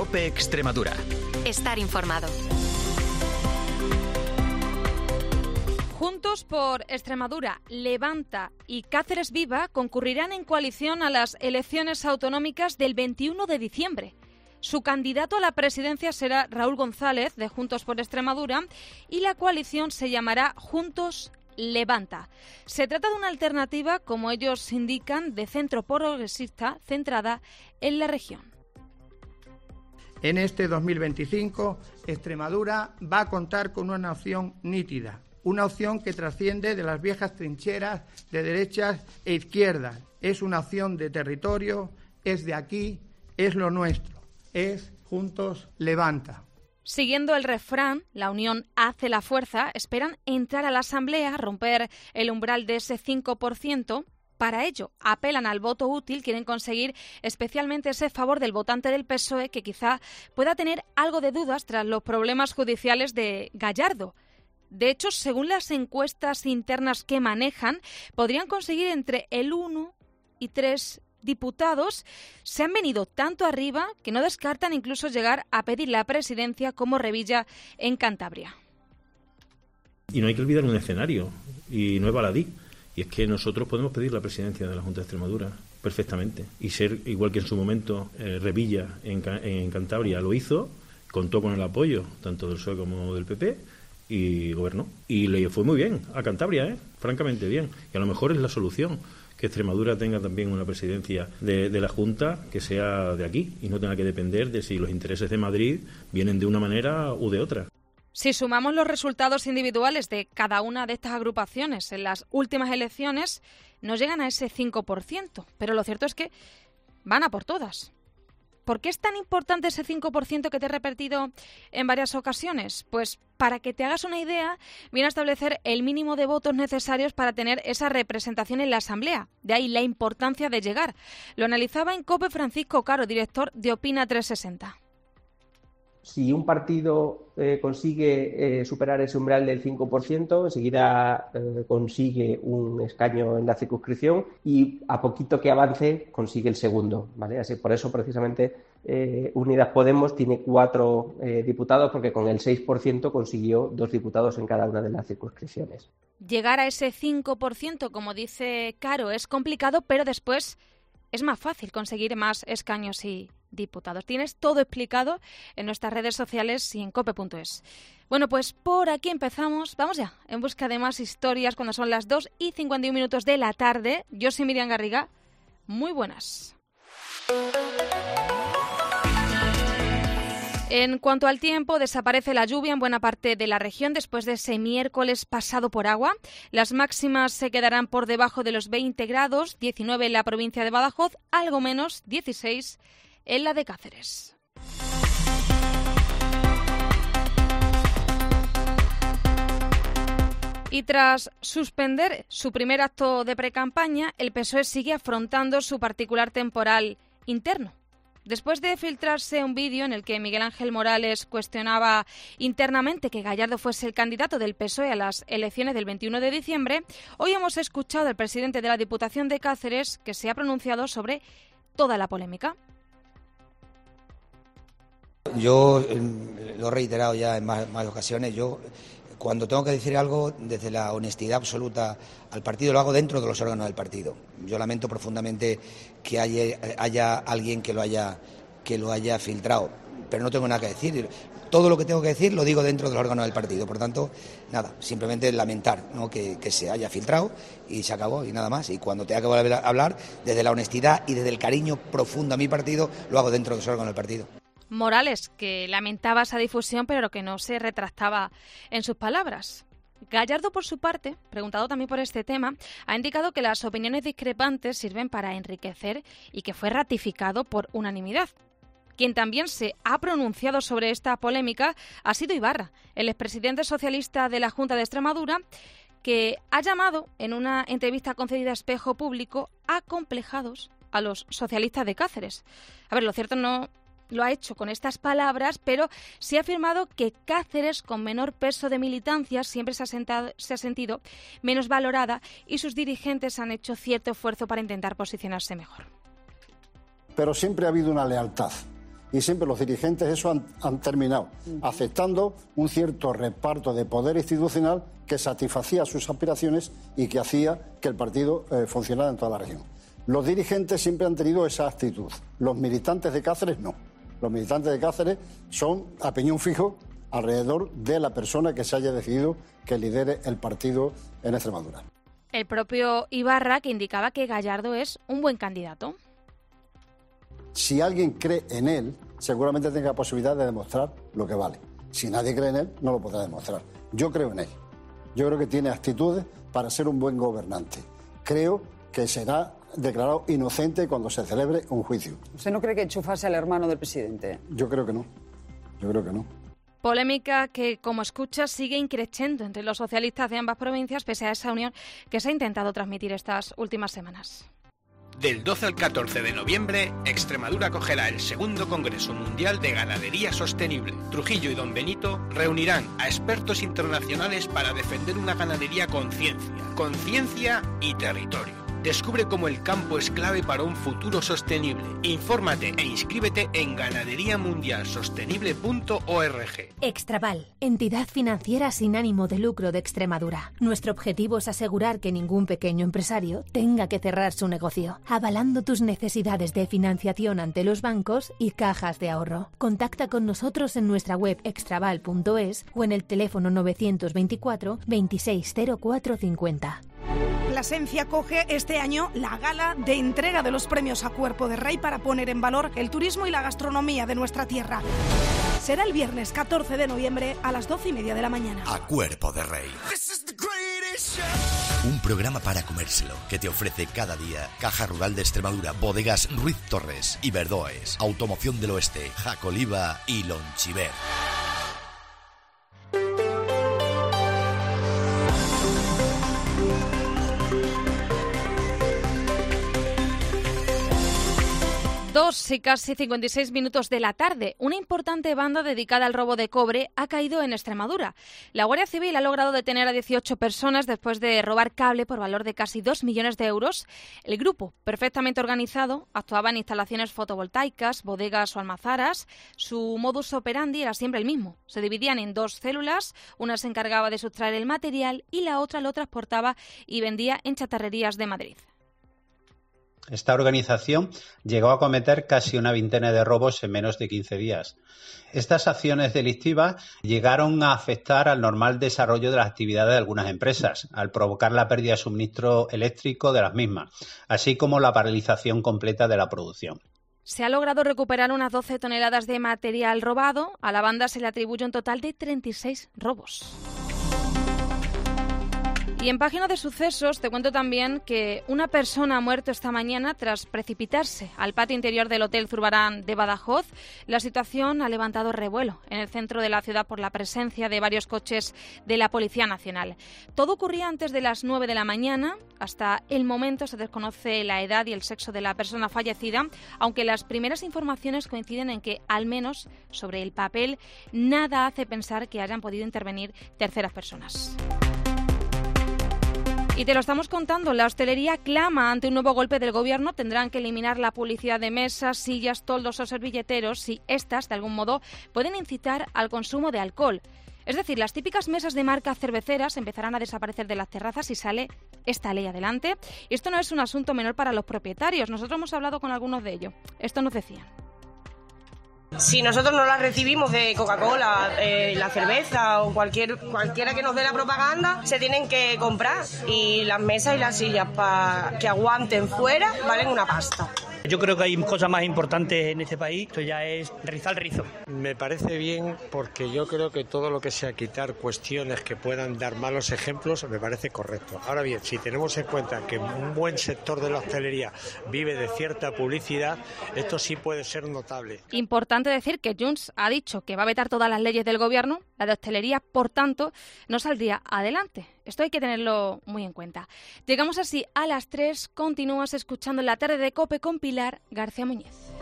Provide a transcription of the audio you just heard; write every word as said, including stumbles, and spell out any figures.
COPE Extremadura. Estar informado. Juntos por Extremadura, Levanta y Cáceres Viva concurrirán en coalición a las elecciones autonómicas del veintiuno de diciembre. Su candidato a la presidencia será Raúl González, de Juntos por Extremadura, y la coalición se llamará Juntos Levanta. Se trata de una alternativa, como ellos indican, de centro progresista centrada en la región. En este dos mil veinticinco, Extremadura va a contar con una opción nítida, una opción que trasciende de las viejas trincheras de derechas e izquierdas. Es una opción de territorio, es de aquí, es lo nuestro, es Juntos Levanta. Siguiendo el refrán, la unión hace la fuerza, esperan entrar a la Asamblea, romper el umbral de ese cinco por ciento. Para ello, apelan al voto útil, quieren conseguir especialmente ese favor del votante del P S O E que quizá pueda tener algo de dudas tras los problemas judiciales de Gallardo. De hecho, según las encuestas internas que manejan, podrían conseguir entre el uno y tres diputados. Se han venido tanto arriba que no descartan incluso llegar a pedir la presidencia como Revilla en Cantabria. Y no hay que olvidar un escenario, y no es baladí, y es que nosotros podemos pedir la presidencia de la Junta de Extremadura perfectamente, y ser igual que en su momento eh, Revilla en, en Cantabria lo hizo, contó con el apoyo tanto del P S O E como del P P, y gobernó. Y le fue muy bien a Cantabria, ¿eh? francamente bien, y a lo mejor es la solución, que Extremadura tenga también una presidencia de, de la Junta que sea de aquí y no tenga que depender de si los intereses de Madrid vienen de una manera u de otra. Si sumamos los resultados individuales de cada una de estas agrupaciones en las últimas elecciones, no llegan a ese cinco por ciento, pero lo cierto es que van a por todas. ¿Por qué es tan importante ese cinco por ciento que te he repetido en varias ocasiones? Pues para que te hagas una idea, viene a establecer el mínimo de votos necesarios para tener esa representación en la Asamblea. De ahí la importancia de llegar. Lo analizaba en COPE Francisco Caro, director de Opina trescientos sesenta. Si un partido eh, consigue eh, superar ese umbral del cinco por ciento, enseguida eh, consigue un escaño en la circunscripción y a poquito que avance consigue el segundo, ¿vale? Así, por eso precisamente eh, Unidas Podemos tiene cuatro eh, diputados, porque con el seis por ciento consiguió dos diputados en cada una de las circunscripciones. Llegar a ese cinco por ciento, como dice Caro, es complicado, pero después es más fácil conseguir más escaños y diputados. Tienes todo explicado en nuestras redes sociales y en cope punto es. Bueno, pues por aquí empezamos. Vamos ya, en busca de más historias cuando son las dos y cincuenta y un minutos de la tarde. Yo soy Miriam Garriga. Muy buenas. En cuanto al tiempo, desaparece la lluvia en buena parte de la región después de ese miércoles pasado por agua. Las máximas se quedarán por debajo de los veinte grados, diecinueve en la provincia de Badajoz, algo menos, dieciséis en la de Cáceres. Y tras suspender su primer acto de precampaña, el P S O E sigue afrontando su particular temporal interno. Después de filtrarse un vídeo en el que Miguel Ángel Morales cuestionaba internamente que Gallardo fuese el candidato del P S O E a las elecciones del veintiuno de diciembre, hoy hemos escuchado al presidente de la Diputación de Cáceres que se ha pronunciado sobre toda la polémica. Yo eh, lo he reiterado ya en más, más ocasiones, yo cuando tengo que decir algo desde la honestidad absoluta al partido lo hago dentro de los órganos del partido. Yo lamento profundamente que haya, haya alguien que lo haya, que lo haya filtrado, pero no tengo nada que decir. Todo lo que tengo que decir lo digo dentro de los órganos del partido, por tanto, nada, simplemente lamentar, ¿no?, que, que se haya filtrado y se acabó y nada más. Y cuando tenga que volver a hablar, desde la honestidad y desde el cariño profundo a mi partido, lo hago dentro de los órganos del partido. Morales, que lamentaba esa difusión, pero que no se retractaba en sus palabras. Gallardo, por su parte, preguntado también por este tema, ha indicado que las opiniones discrepantes sirven para enriquecer y que fue ratificado por unanimidad. Quien también se ha pronunciado sobre esta polémica ha sido Ibarra, el expresidente socialista de la Junta de Extremadura, que ha llamado en una entrevista concedida a Espejo Público acomplejados a los socialistas de Cáceres. A ver, lo cierto no lo ha hecho con estas palabras, pero sí ha afirmado que Cáceres, con menor peso de militancia, siempre se ha, sentado, se ha sentido menos valorada y sus dirigentes han hecho cierto esfuerzo para intentar posicionarse mejor. Pero siempre ha habido una lealtad y siempre los dirigentes eso han, han terminado aceptando un cierto reparto de poder institucional que satisfacía sus aspiraciones y que hacía que el partido eh, funcionara en toda la región. Los dirigentes siempre han tenido esa actitud, los militantes de Cáceres no. Los militantes de Cáceres son a piñón fijo alrededor de la persona que se haya decidido que lidere el partido en Extremadura. El propio Ibarra, que indicaba que Gallardo es un buen candidato. Si alguien cree en él, seguramente tenga posibilidad de demostrar lo que vale. Si nadie cree en él, no lo podrá demostrar. Yo creo en él. Yo creo que tiene actitudes para ser un buen gobernante. Creo que será declarado inocente cuando se celebre un juicio. ¿Usted no cree que enchufase al hermano del presidente? Yo creo que no. Yo creo que no. Polémica que, como escuchas, sigue increciendo entre los socialistas de ambas provincias, pese a esa unión que se ha intentado transmitir estas últimas semanas. Del doce al catorce de noviembre, Extremadura acogerá el segundo Congreso Mundial de Ganadería Sostenible. Trujillo y Don Benito reunirán a expertos internacionales para defender una ganadería con ciencia, conciencia y territorio. Descubre cómo el campo es clave para un futuro sostenible. Infórmate e inscríbete en ganadería mundial sostenible punto org. Extraval, entidad financiera sin ánimo de lucro de Extremadura. Nuestro objetivo es asegurar que ningún pequeño empresario tenga que cerrar su negocio, avalando tus necesidades de financiación ante los bancos y cajas de ahorro. Contacta con nosotros en nuestra web extraval punto es o en el teléfono novecientos veinticuatro veintiséis cero cuatro cincuenta. Plasencia acoge este año la gala de entrega de los premios a Cuerpo de Rey para poner en valor el turismo y la gastronomía de nuestra tierra. Será el viernes catorce de noviembre a las doce y media de la mañana. A Cuerpo de Rey. Un programa para comérselo que te ofrece cada día Caja Rural de Extremadura, Bodegas Ruiz Torres y Verdoes, Automoción del Oeste, Jacoliva y Lonchiver. Dos y casi cincuenta y seis minutos de la tarde. Una importante banda dedicada al robo de cobre ha caído en Extremadura. La Guardia Civil ha logrado detener a dieciocho personas después de robar cable por valor de casi dos millones de euros. El grupo, perfectamente organizado, actuaba en instalaciones fotovoltaicas, bodegas o almazaras. Su modus operandi era siempre el mismo. Se dividían en dos células, una se encargaba de sustraer el material y la otra lo transportaba y vendía en chatarrerías de Madrid. Esta organización llegó a cometer casi una veintena de robos en menos de quince días. Estas acciones delictivas llegaron a afectar al normal desarrollo de las actividades de algunas empresas, al provocar la pérdida de suministro eléctrico de las mismas, así como la paralización completa de la producción. Se ha logrado recuperar unas doce toneladas de material robado. A la banda se le atribuye un total de treinta y seis robos. Y en página de sucesos te cuento también que una persona ha muerto esta mañana tras precipitarse al patio interior del Hotel Zurbarán de Badajoz. La situación ha levantado revuelo en el centro de la ciudad por la presencia de varios coches de la Policía Nacional. Todo ocurría antes de las nueve de la mañana. Hasta el momento se desconoce la edad y el sexo de la persona fallecida, aunque las primeras informaciones coinciden en que, al menos sobre el papel, nada hace pensar que hayan podido intervenir terceras personas. Y te lo estamos contando, la hostelería clama ante un nuevo golpe del gobierno. Tendrán que eliminar la publicidad de mesas, sillas, toldos o servilleteros si estas, de algún modo, pueden incitar al consumo de alcohol. Es decir, las típicas mesas de marca cerveceras empezarán a desaparecer de las terrazas si sale esta ley adelante. Y esto no es un asunto menor para los propietarios. Nosotros hemos hablado con algunos de ellos. Esto nos decían. Si nosotros no la recibimos de Coca-Cola, eh, la cerveza o cualquier cualquiera que nos dé la propaganda, se tienen que comprar y las mesas y las sillas para que aguanten fuera valen una pasta. Yo creo que hay cosas más importantes en este país, esto ya es rizar el rizo. Me parece bien porque yo creo que todo lo que sea quitar cuestiones que puedan dar malos ejemplos me parece correcto. Ahora bien, si tenemos en cuenta que un buen sector de la hostelería vive de cierta publicidad, esto sí puede ser notable. Importante decir que Junts ha dicho que va a vetar todas las leyes del gobierno, la de hostelería, por tanto, no saldría adelante. Esto hay que tenerlo muy en cuenta. Llegamos así a las tres, continúas escuchando en la tarde de COPE con Pilar García Muñiz.